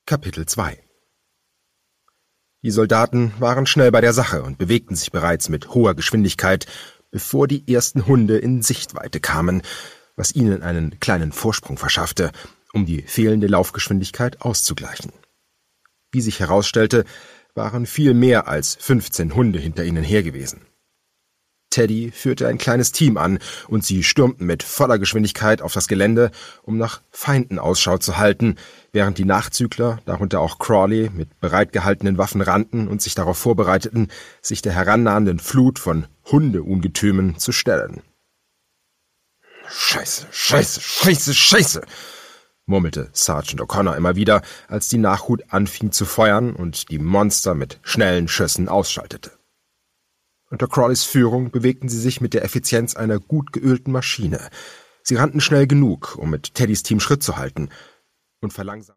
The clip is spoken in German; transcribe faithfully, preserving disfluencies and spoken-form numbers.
Kapitel zwei. Die Soldaten waren schnell bei der Sache und bewegten sich bereits mit hoher Geschwindigkeit, bevor die ersten Hunde in Sichtweite kamen, was ihnen einen kleinen Vorsprung verschaffte, um die fehlende Laufgeschwindigkeit auszugleichen. Wie sich herausstellte, waren viel mehr als fünfzehn Hunde hinter ihnen her gewesen. Teddy führte ein kleines Team an, und sie stürmten mit voller Geschwindigkeit auf das Gelände, um nach Feinden Ausschau zu halten, während die Nachzügler, darunter auch Crawley, mit bereitgehaltenen Waffen rannten und sich darauf vorbereiteten, sich der herannahenden Flut von Hundeungetümen zu stellen. »Scheiße, scheiße, scheiße, scheiße«, murmelte Sergeant O'Connor immer wieder, als die Nachhut anfing zu feuern und die Monster mit schnellen Schüssen ausschaltete. Unter Crawleys Führung bewegten sie sich mit der Effizienz einer gut geölten Maschine. Sie rannten schnell genug, um mit Teddys Team Schritt zu halten, und verlangsamten